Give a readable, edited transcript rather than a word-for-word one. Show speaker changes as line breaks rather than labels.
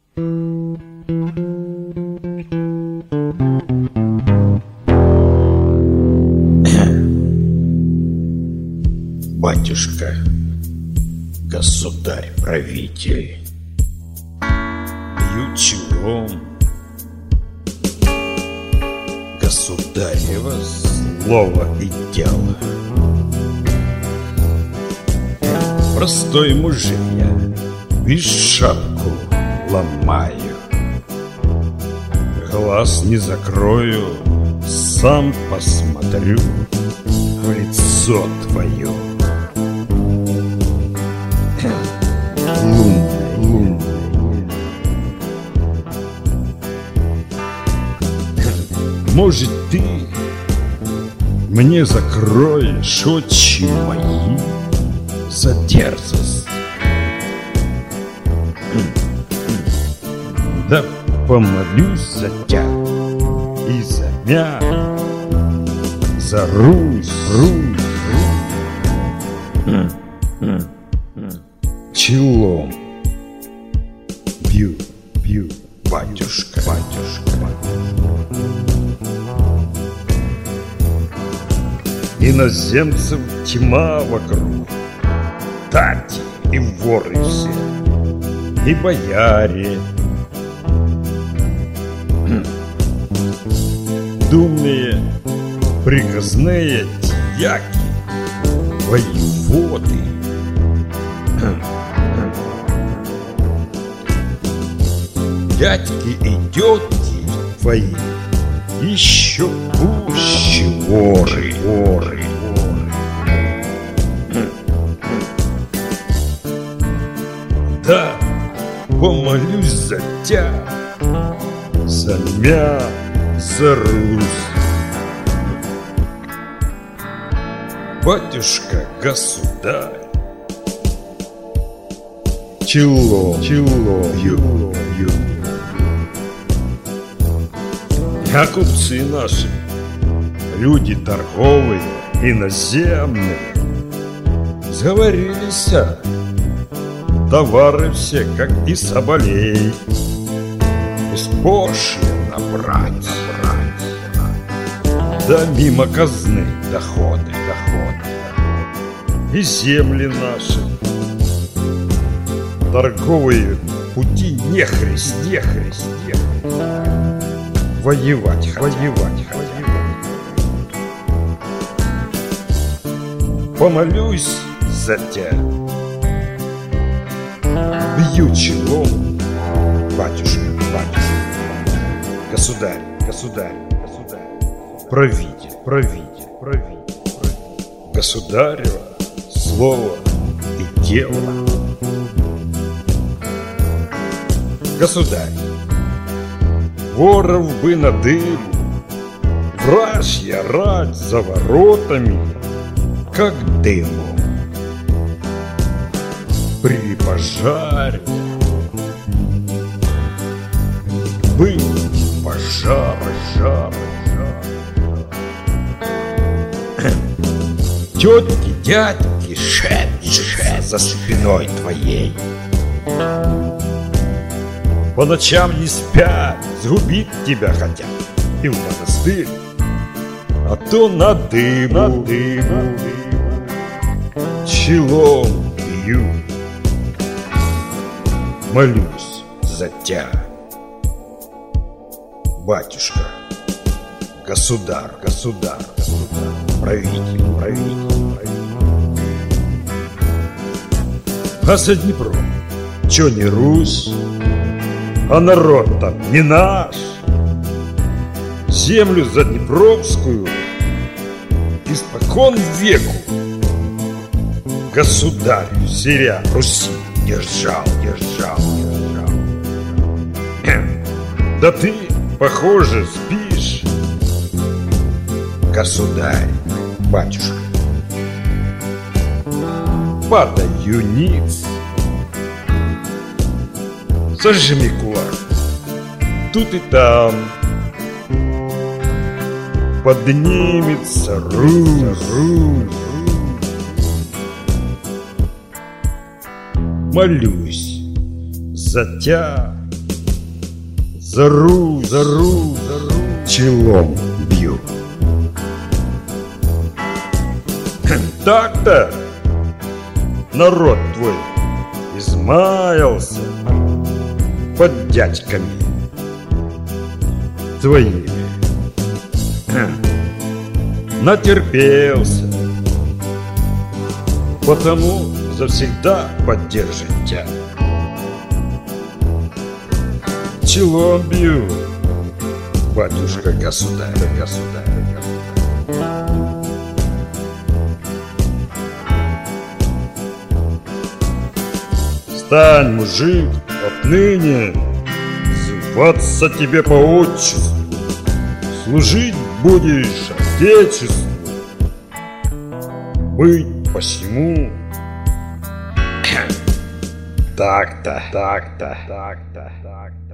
Батюшка, государь-правитель, бью челом государево слово и дело. Простой мужик я, вишь, шапку ломаю, глаз не закрою, сам посмотрю в лицо твое. Лунный. Может, ты мне закроешь очи мои за дерзость? Да помолюсь за тебя и за мя, за Русь. Челом бью, батюшка. Иноземцев тьма вокруг, тати и воры все, и бояре, думные, приказные дьяки, воеводы. Дядьки и тетки твои еще пуще воры. Да, помолюсь за тебя, за мя, за Русь. Батюшка, государь, челом бью. А купцы наши, люди торговые, иноземные, сговорились, товары все, как и соболей, беспошлино брать, да мимо казны доходы, и земли наши, торговые пути нехрест. Воевать. Помолюсь за тебя, бью челом, батюшка, государь, правитель, государево слово и дело. Государь, воров бы на дыбу, вражья рать за воротами, как дыму. При пожаре быть пожар. Тетки, дядьки шепчутся за спиной твоей. По ночам не спят, сгубить тебя хотят и в монастырь, а то на дыбу. Челом бью, молюсь за тебя, батюшка, государь, правитель. А за Днепром, чё не Русь, а народ там не наш. Землю заднепровскую испокон веку государь сиря Руси держал. Да ты, похоже, спишь, государь, батюшка. Падаю ниц, зажми кулак, тут и там поднимется Русь. Молюсь за тебя, за Русь челом бью. Так-то народ твой измаялся под дядьками твоими, натерпелся, потому завсегда поддержит тебя. Челом бью, батюшка-государь. Стань, мужик, отныне зваться тебе по отчеству, служить будешь отечеству, быть посему. Так-то.